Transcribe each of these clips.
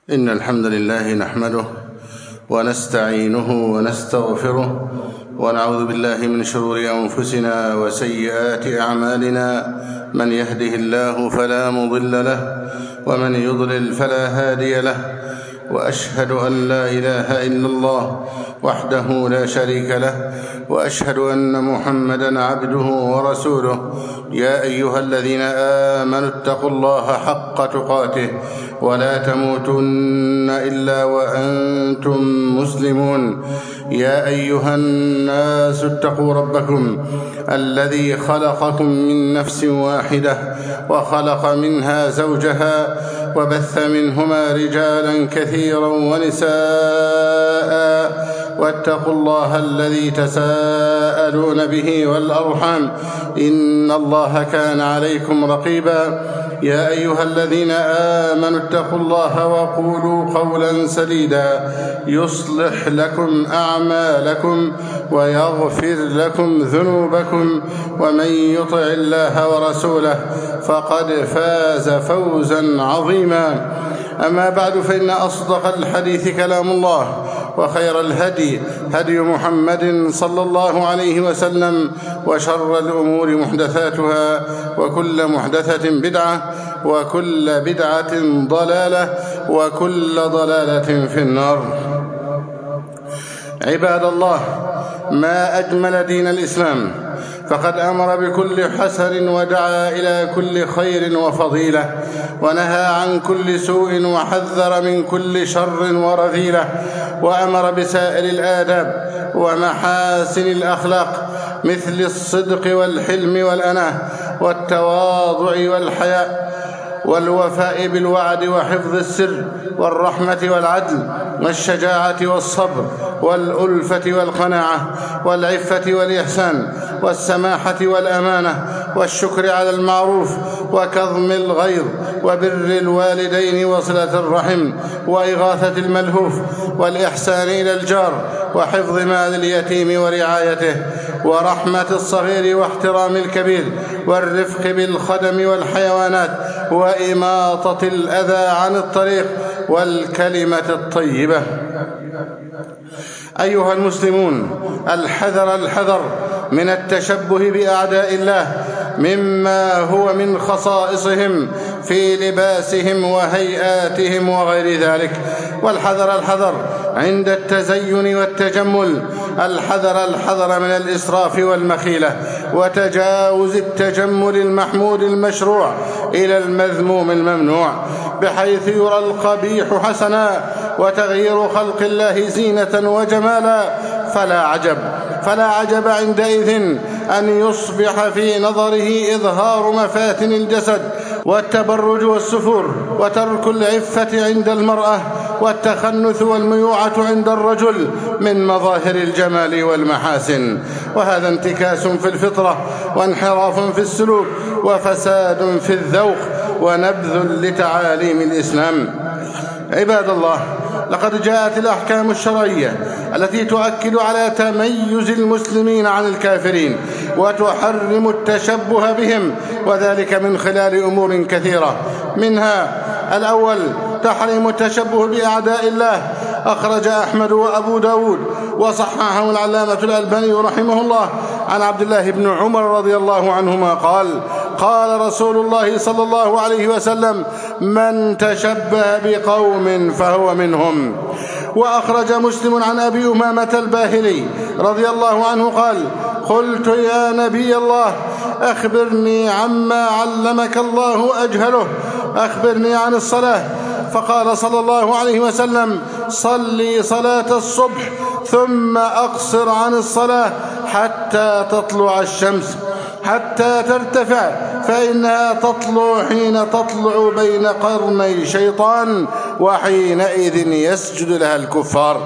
إن الحمد لله نحمده ونستعينه ونستغفره ونعوذ بالله من شرور أنفسنا وسيئات أعمالنا. من يهده الله فلا مضل له ومن يضلل فلا هادي له، وأشهد أن لا إله إلا الله وحده لا شريك له، وأشهد أن محمدًا عبده ورسوله. يا أيها الذين آمنوا اتقوا الله حق تقاته ولا تموتن إلا وأنتم مسلمون. يا أيها الناس اتقوا ربكم الذي خلقكم من نفس واحدة وخلق منها زوجها وبث منهما رجالا كثيرا ونساء، واتقوا الله الذي تساءلون به والأرحام إن الله كان عليكم رقيبا. يا أيها الذين آمنوا اتقوا الله وقولوا قولا سديدا يصلح لكم أعمالكم ويغفر لكم ذنوبكم، ومن يطع الله ورسوله فقد فاز فوزا عظيما. أما بعد، فإن أصدق الحديث كلام الله، وخير الهدي هدي محمد صلى الله عليه وسلم، وشر الأمور محدثاتها، وكل محدثة بدعة، وكل بدعة ضلالة، وكل ضلالة في النار. عباد الله، ما أجمل دين الإسلام، فقد أمر بكل حسن ودعا إلى كل خير وفضيلة، ونهى عن كل سوء وحذر من كل شر ورذيلة، وأمر بسائر الآداب ومحاسن الأخلاق مثل الصدق والحلم والأناة والتواضع والحياء والوفاء بالوعد وحفظ السر والرحمة والعدل والشجاعة والصبر والألفة والقناعة والعفة والإحسان والسماحة والأمانة والشكر على المعروف وكظم الغيظ وبر الوالدين وصلة الرحم وإغاثة الملهوف والإحسان إلى الجار وحفظ مال اليتيم ورعايته ورحمة الصغير واحترام الكبير والرفق بالخدم والحيوانات وإماطة الأذى عن الطريق والكلمة الطيبة. أيها المسلمون، الحذر من التشبه بأعداء الله مما هو من خصائصهم في لباسهم وهيئاتهم وغير ذلك، والحذر عند التزين والتجمل، الحذر من الإسراف والمخيلة وتجاوز التجمل المحمود المشروع إلى المذموم الممنوع، بحيث يرى القبيح حسنا وتغيير خلق الله زينة وجمالا. فلا عجب عندئذ أن يصبح في نظره إظهار مفاتن الجسد والتبرج والسفور وترك العفة عند المرأة والتخنث والميوعة عند الرجل من مظاهر الجمال والمحاسن، وهذا انتكاس في الفطرة وانحراف في السلوك وفساد في الذوق ونبذ لتعاليم الإسلام. عباد الله، لقد جاءت الأحكام الشرعية التي تؤكد على تميز المسلمين عن الكافرين وتحرم التشبه بهم، وذلك من خلال أمور كثيرة. منها: الأول، تحريم التشبه بأعداء الله. أخرج أحمد وأبو داود وصححه العلامة الألباني رحمه الله عن عبد الله بن عمر رضي الله عنهما قال رسول الله صلى الله عليه وسلم: من تشبه بقوم فهو منهم. وأخرج مسلم عن أبي أمامة الباهلي رضي الله عنه قال: قلت يا نبي الله، أخبرني عما علمك الله أجهله، أخبرني عن الصلاة. فقال صلى الله عليه وسلم: صلي صلاة الصبح ثم أقصر عن الصلاة حتى تطلع الشمس حتى ترتفع، فإنها تطلع حين تطلع بين قرني شيطان، وحينئذ يسجد لها الكفار.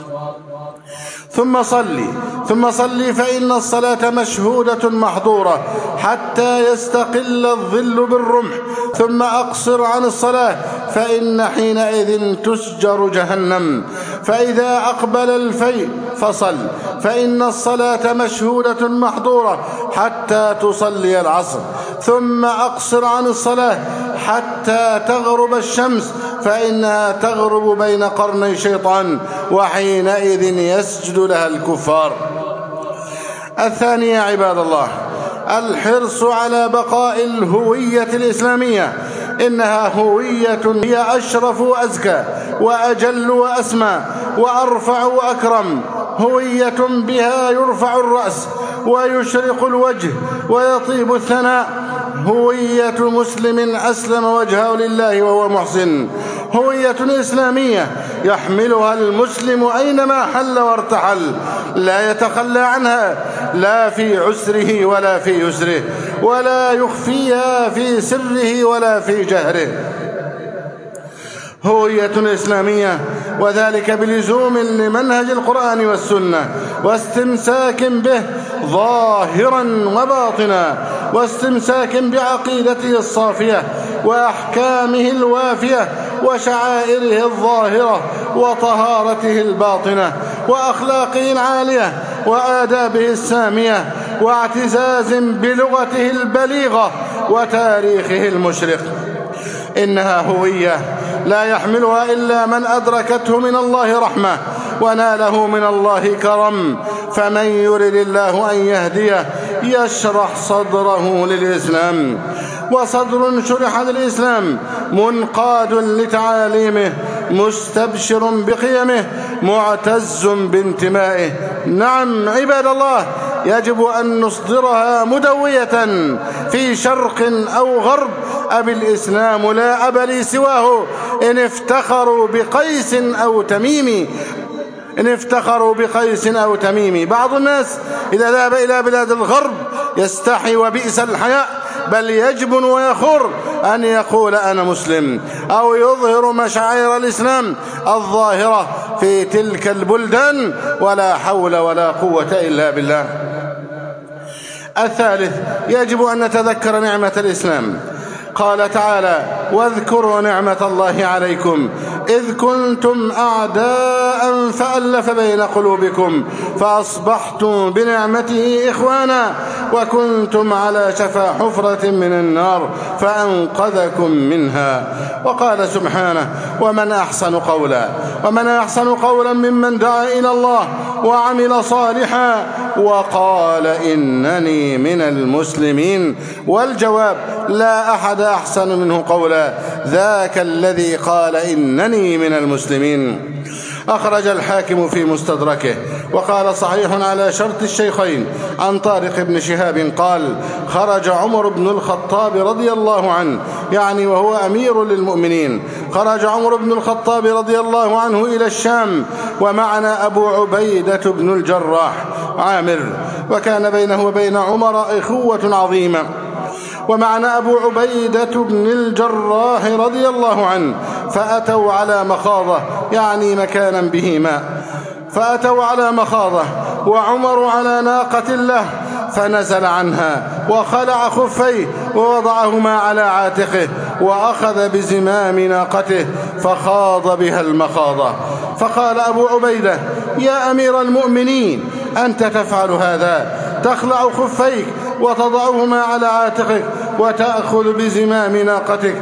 ثم صلي فإن الصلاة مشهودة محظورة حتى يستقل الظل بالرمح، ثم أقصر عن الصلاة فإن حينئذ تسجر جهنم، فإذا أقبل الفيء فصل، فإن الصلاة مشهودة محظورة حتى تصلي العصر، ثم أقصر عن الصلاة حتى تغرب الشمس، فإنها تغرب بين قرني شيطان، وحينئذ يسجد لها الكفار. الثانية يا عباد الله الحرص على بقاء الهوية الإسلامية، إنها هوية هي أشرف وأزكى وأجل وأسمى وأرفع وأكرم، هوية بها يرفع الرأس ويشرق الوجه ويطيب الثناء، هوية مسلم أسلم وجهه لله وهو محسن، هوية إسلامية يحملها المسلم أينما حل وارتحل، لا يتخلى عنها لا في عسره ولا في يسره، ولا يخفيها في سره ولا في جهره. هوية إسلامية، وذلك بلزوم لمنهج القرآن والسنة واستمساك به ظاهرا وباطنا، واستمساك بعقيدته الصافية وأحكامه الوافية وشعائره الظاهرة وطهارته الباطنة وأخلاقه العالية وآدابه السامية واعتزاز بلغته البليغة وتاريخه المشرق. إنها هوية لا يحملها إلا من أدركته من الله رحمة وناله من الله كرم، فمن يرد الله أن يهديه يشرح صدره للإسلام، وصدر شرح للإسلام منقاد لتعاليمه مستبشر بقيمه معتز بانتمائه. نعم عباد الله يجب أن نصدرها مدوية في شرق أو غرب، أبي الإسلام لا أب لي سواه، إن افتخروا بقيس أو تميم. بعض الناس إذا ذهب إلى بلاد الغرب يستحي وبئس الحياء، بل يجبن ويخر أن يقول أنا مسلم، أو يظهر مشاعر الإسلام الظاهرة في تلك البلدان، ولا حول ولا قوة إلا بالله. الثالث يجب أن نتذكر نعمة الإسلام. قال تعالى: واذكروا نعمة الله عليكم إذ كنتم أعداء فألف بين قلوبكم فأصبحتم بنعمته إخوانا وكنتم على شفا حفرة من النار فأنقذكم منها. وقال سبحانه: ومن أحسن قولا ممن دعا إلى الله وعمل صالحا وقال إنني من المسلمين. والجواب: لا أحد أحسن منه قولا، ذاك الذي قال إنني من المسلمين. أخرج الحاكم في مستدركه وقال: صحيح على شرط الشيخين عن طارق بن شهاب قال: خرج عمر بن الخطاب رضي الله عنه، يعني وهو أمير للمؤمنين، خرج عمر بن الخطاب رضي الله عنه إلى الشام، ومعنا أبو عبيدة بن الجراح عامر، وكان بينه وبين عمر إخوة عظيمة. ومعنا أبو عبيدة بن الجراح رضي الله عنه، فأتوا على مخاضة، يعني مكانا به ماء، فأتوا على مخاضة وعمر على ناقة له، فنزل عنها وخلع خفيه ووضعهما على عاتقه وأخذ بزمام ناقته فخاض بها المخاضة. فقال أبو عبيدة: يا أمير المؤمنين، أنت تفعل هذا، تخلع خفيك وتضعهما على عاتقك وتأخذ بزمام ناقتك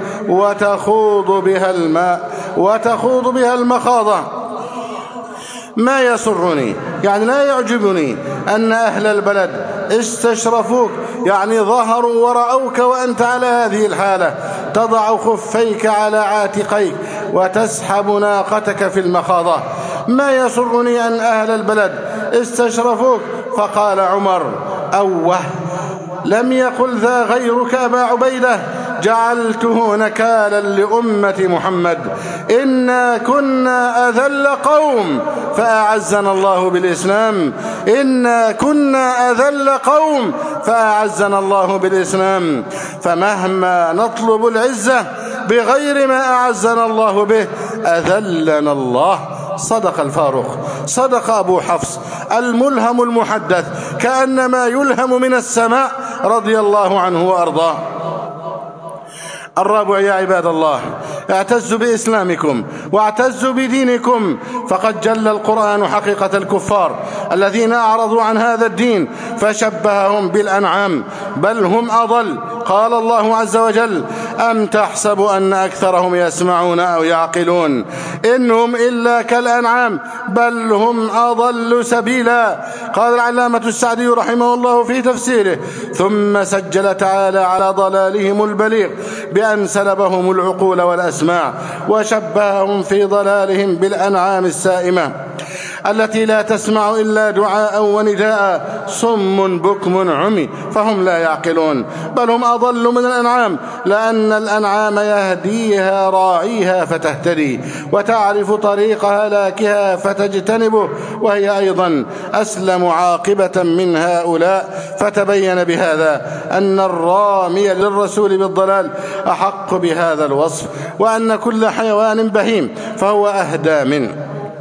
وتخوض بها المخاضة. ما يسرني، يعني لا يعجبني، أن أهل البلد استشرفوك، يعني ظهروا ورأوك وأنت على هذه الحالة، تضع خفيك على عاتقيك وتسحب ناقتك في المخاضة. ما يسرني أن أهل البلد استشرفوك. فقال عمر: أوه، لم يقل ذا غيرك أبا عبيدة، جعلته نكالا لأمة محمد، إنا كنا أذل قوم فأعزنا الله بالإسلام، إنا كنا أذل قوم فأعزنا الله بالإسلام، فمهما نطلب العزة بغير ما أعزنا الله به أذلنا الله. صدق الفاروق، صدق أبو حفص الملهم المحدث، كأنما يلهم من السماء رضي الله عنه وأرضاه. الرابع يا عباد الله: اعتزوا بإسلامكم واعتزوا بدينكم، فقد جل القرآن حقيقة الكفار الذين أعرضوا عن هذا الدين فشبههم بالأنعام، بل هم أضل. قال الله عز وجل: أم تحسب أن أكثرهم يسمعون أو يعقلون إنهم إلا كالأنعام بل هم أضل سبيلا. قال العلامة السعدي رحمه الله في تفسيره: ثم سجل تعالى على ضلالهم البليغ بأن سلبهم العقول والأسماع، وشبههم في ضلالهم بالأنعام السائمة التي لا تسمع إلا دعاء ونداء، صم بكم عمي فهم لا يعقلون، بل هم أضل من الأنعام، لأن الأنعام يهديها راعيها فتهتدي، وتعرف طريق هلاكها فتجتنبه، وهي أيضا أسلم عاقبة من هؤلاء. فتبين بهذا أن الرامي للرسول بالضلال أحق بهذا الوصف، وأن كل حيوان بهيم فهو أهدى منه.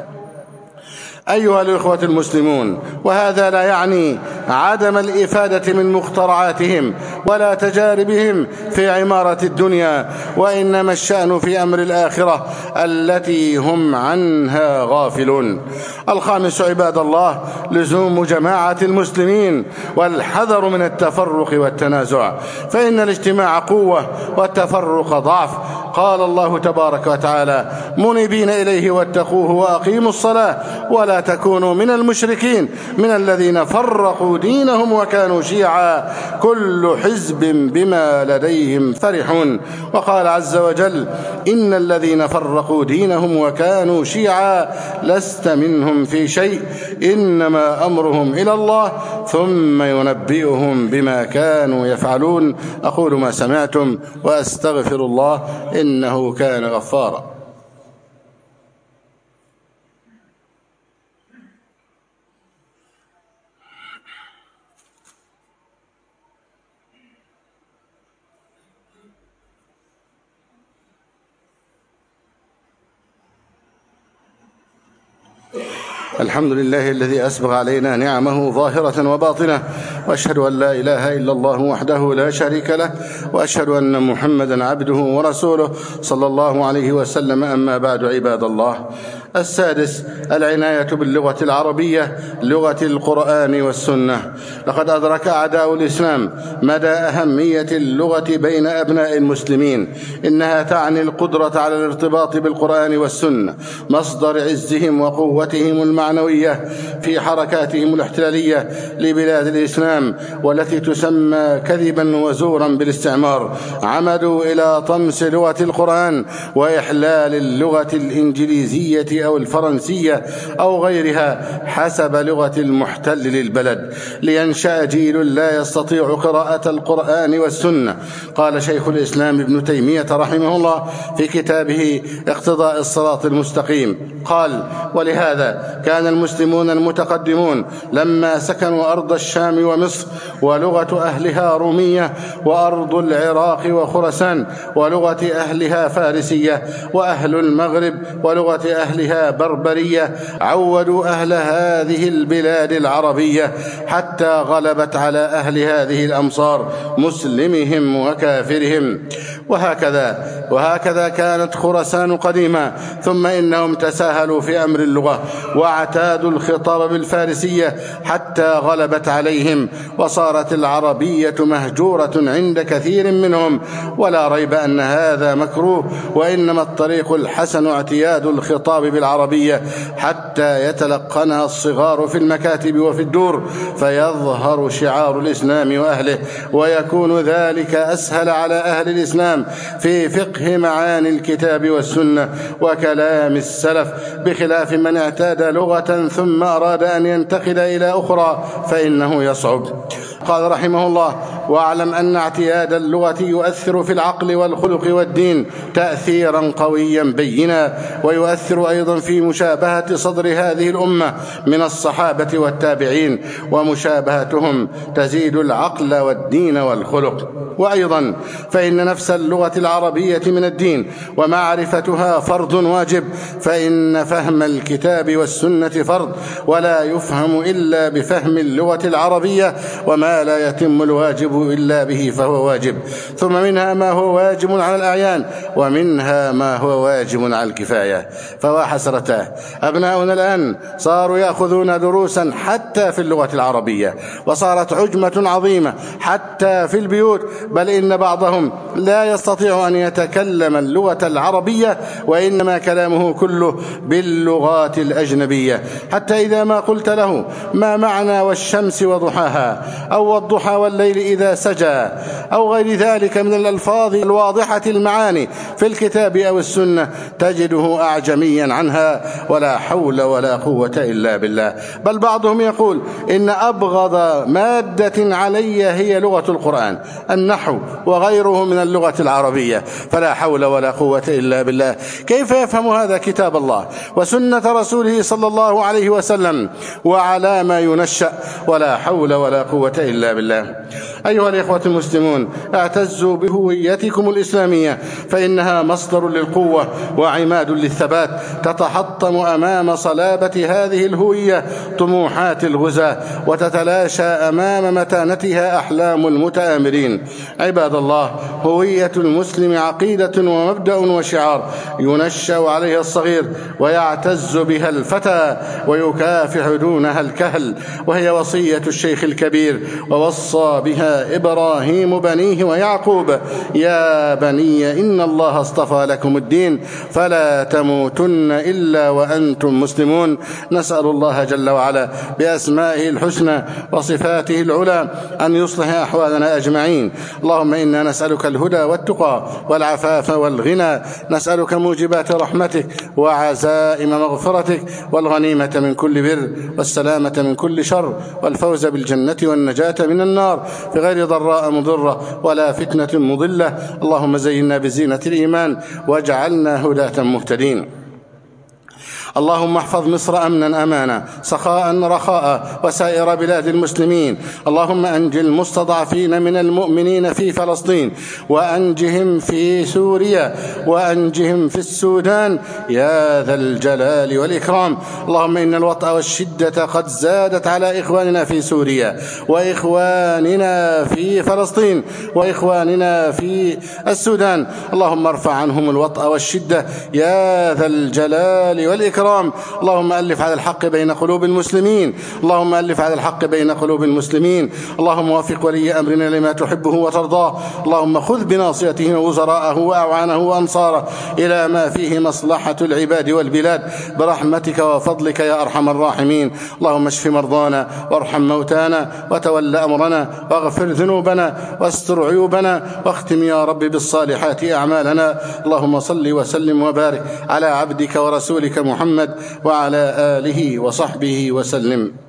أيها الإخوة المسلمون، وهذا لا يعني عدم الإفادة من مخترعاتهم ولا تجاربهم في عمارة الدنيا، وإنما الشأن في أمر الآخرة التي هم عنها غافلون. الخامس عباد الله: لزوم جماعة المسلمين والحذر من التفرق والتنازع، فإن الاجتماع قوة والتفرق ضعف. قال الله تبارك وتعالى: منيبين إليه واتقوه وأقيموا الصلاة ولا تكونوا من المشركين من الذين فرقوا دينهم وكانوا شيعا كل حزب بما لديهم فرحون. وقال عز وجل: إن الذين فرقوا دينهم وكانوا شيعا لست منهم في شيء إنما أمرهم إلى الله ثم ينبئهم بما كانوا يفعلون. أقول ما سمعتم وأستغفر الله إنه كان غفارا. الحمد لله الذي أسبغ علينا نعمه ظاهرة وباطنة، وأشهد أن لا إله إلا الله وحده لا شريك له، وأشهد أن محمدا عبده ورسوله صلى الله عليه وسلم. أما بعد عباد الله: السادس: العناية باللغة العربية، لغة القرآن والسنة. لقد أدرك أعداء الإسلام مدى أهمية اللغة بين أبناء المسلمين. إنها تعني القدرة على الارتباط بالقرآن والسنة، مصدر عزهم وقوتهم المعنوية في حركاتهم الاحتلالية لبلاد الإسلام، والتي تسمى كذبا وزورا بالاستعمار. عمدوا إلى طمس لغة القرآن وإحلال اللغة الإنجليزية أو الفرنسية أو غيرها حسب لغة المحتل للبلد، لينشأ جيل لا يستطيع قراءة القرآن والسنة. قال شيخ الإسلام ابن تيمية رحمه الله في كتابه اقتضاء الصراط المستقيم، قال: ولهذا كان المسلمون المتقدمون لما سكنوا أرض الشام ومصر ولغة أهلها رومية، وأرض العراق وخراسان ولغة أهلها فارسية، وأهل المغرب ولغة أهلها بربرية، عودوا أهل هذه البلاد العربية حتى غلبت على أهل هذه الأمصار مسلمهم وكافرهم. وهكذا كانت خراسان قديما، ثم إنهم تساهلوا في أمر اللغة واعتادوا الخطاب بالفارسية حتى غلبت عليهم، وصارت العربية مهجورة عند كثير منهم. ولا ريب أن هذا مكروه، وإنما الطريق الحسن اعتياد الخطاب بالعربية حتى يتلقنها الصغار في المكاتب وفي الدور، فيظهر شعار الإسلام وأهله، ويكون ذلك أسهل على أهل الإسلام في فقه معاني الكتاب والسنة وكلام السلف، بخلاف من اعتاد لغة ثم أراد أن ينتقل إلى أخرى فإنه يصعب. قال رحمه الله: واعلم أن اعتياد اللغة يؤثر في العقل والخلق والدين تأثيرا قويا بينا، ويؤثر أيضا في مشابهة صدر هذه الأمة من الصحابة والتابعين، ومشابهتهم تزيد العقل والدين والخلق. وأيضا فإن نفس اللغة العربية من الدين، ومعرفتها فرض واجب، فإن فهم الكتاب والسنة فرض، ولا يفهم إلا بفهم اللغة العربية، وما ما لا يتم الواجب إلا به فهو واجب، ثم منها ما هو واجب على الأعيان، ومنها ما هو واجب على الكفاية. فوحسرته، أبناؤنا الآن صاروا يأخذون دروسا حتى في اللغة العربية، وصارت عجمة عظيمة حتى في البيوت، بل إن بعضهم لا يستطيع أن يتكلم اللغة العربية، وإنما كلامه كله باللغات الأجنبية، حتى إذا ما قلت له ما معنى والشمس وضحاها، أو والضحى والليل إذا سجى، أو غير ذلك من الألفاظ الواضحة المعاني في الكتاب أو السنة، تجده أعجميا عنها، ولا حول ولا قوة إلا بالله. بل بعضهم يقول إن أبغض مادة علي هي لغة القرآن، النحو وغيره من اللغة العربية، فلا حول ولا قوة إلا بالله. كيف يفهم هذا كتاب الله وسنة رسوله صلى الله عليه وسلم، وعلى ما ينشأ؟ ولا حول ولا قوة إلا بالله. أيها الإخوة المسلمون، اعتزوا بهويتكم الإسلامية، فإنها مصدر للقوة وعماد للثبات. تتحطم أمام صلابة هذه الهوية طموحات الغزاة، وتتلاشى أمام متانتها أحلام المتآمرين. عباد الله، هوية المسلم عقيدة ومبدأ وشعار ينشأ عليها الصغير ويعتز بها الفتى ويكافح دونها الكهل، وهي وصية الشيخ الكبير، ووصى بها إبراهيم بنيه ويعقوب: يا بني إن الله اصطفى لكم الدين فلا تموتن إلا وأنتم مسلمون. نسأل الله جل وعلا بأسمائه الحسنى وصفاته العلى أن يصلح أحوالنا أجمعين. اللهم إنا نسألك الهدى والتقى والعفاف والغنى، نسألك موجبات رحمتك وعزائم مغفرتك، والغنيمة من كل بر، والسلامة من كل شر، والفوز بالجنة والنجاة من النار في غير ضراء مضرة ولا فتنة مضلة. اللهم زينا بزينة الإيمان واجعلنا هداة مهتدين. اللهم احفظ مصر أمنا أمانا، سخاء رخاء، وسائر بلاد المسلمين. اللهم أنج المستضعفين من المؤمنين في فلسطين، وأنجهم في سوريا، وأنجهم في السودان يا ذا الجلال والإكرام. اللهم إن الوطأ والشدة قد زادت على إخواننا في سوريا، وإخواننا في فلسطين، وإخواننا في السودان. اللهم ارفع عنهم الوطأ والشدة يا ذا الجلال والإكرام. اللهم ألف على الحق بين قلوب المسلمين، اللهم ألف على الحق بين قلوب المسلمين. اللهم وفق ولي أمرنا لما تحبه وترضاه. اللهم خذ بناصيته وزراءه وأعوانه وأنصاره إلى ما فيه مصلحة العباد والبلاد برحمتك وفضلك يا أرحم الراحمين. اللهم اشف مرضانا وارحم موتانا وتول أمرنا واغفر ذنوبنا واستر عيوبنا، واختم يا رب بالصالحات أعمالنا. اللهم صل وسلم وبارك على عبدك ورسولك محمد وعلى آله وصحبه وسلم.